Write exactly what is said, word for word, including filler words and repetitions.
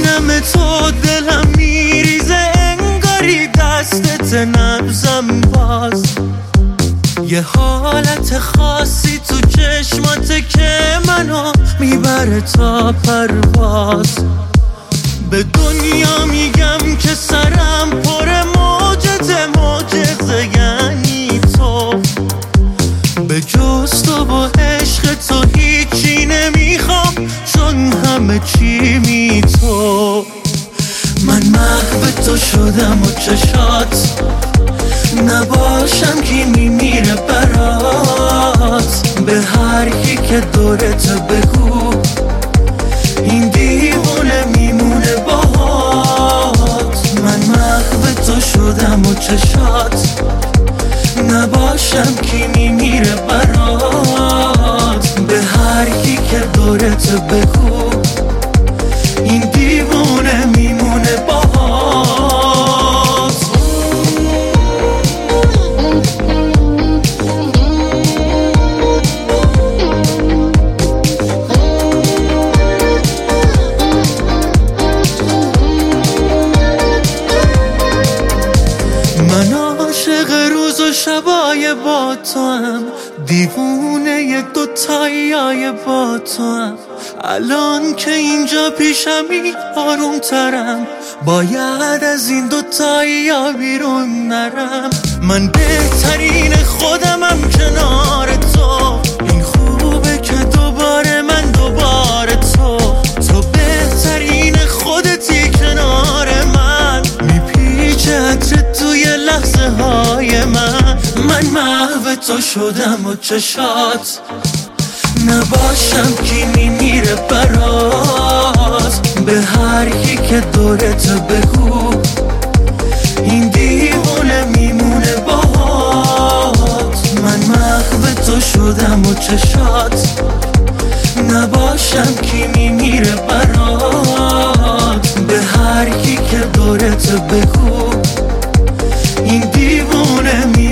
میبینم تو دلم میریزه، انگاری دستت نبزم باز. یه حالت خاصی تو چشماته که منو میبره تا پرواز. به دنیا میگم که سرم پر موجته، معجزه یعنی تو. به جز تو و عشق تو هیچی نمیخوام، چون همه چی می تو. من محو تو شدم و چشات نباشم کی میمیره برات. به هر کی که دورت بگو این دیوونه میمونه باهات. من محو تو شدم و چشات نباشم کی میمیره برات. به هر کی که دورت بگو این دیوونه میمونه باهات. من عاشق روز و شبای با تو هم، دیوونه ی دوتاییای با تو هم. الان که اینجا پیشمی آروم ترم، باید از این دوتاییا بیرون نرم. من بهترین خودمم کنار تو، این خوبه که دوباره من دوباره تو. تو بهترین خودتی کنار من، میپیچه عطرت توی لحظه های من. من محو تو شدم و چشات نباشم کی میمیره برات. به هر کی که دورت بگو این دیوونه میمونه باهات. من محو تو شدم و چشات نباشم کی میمیره برات. به هر کی که دورت بگو این دیوونه میمونه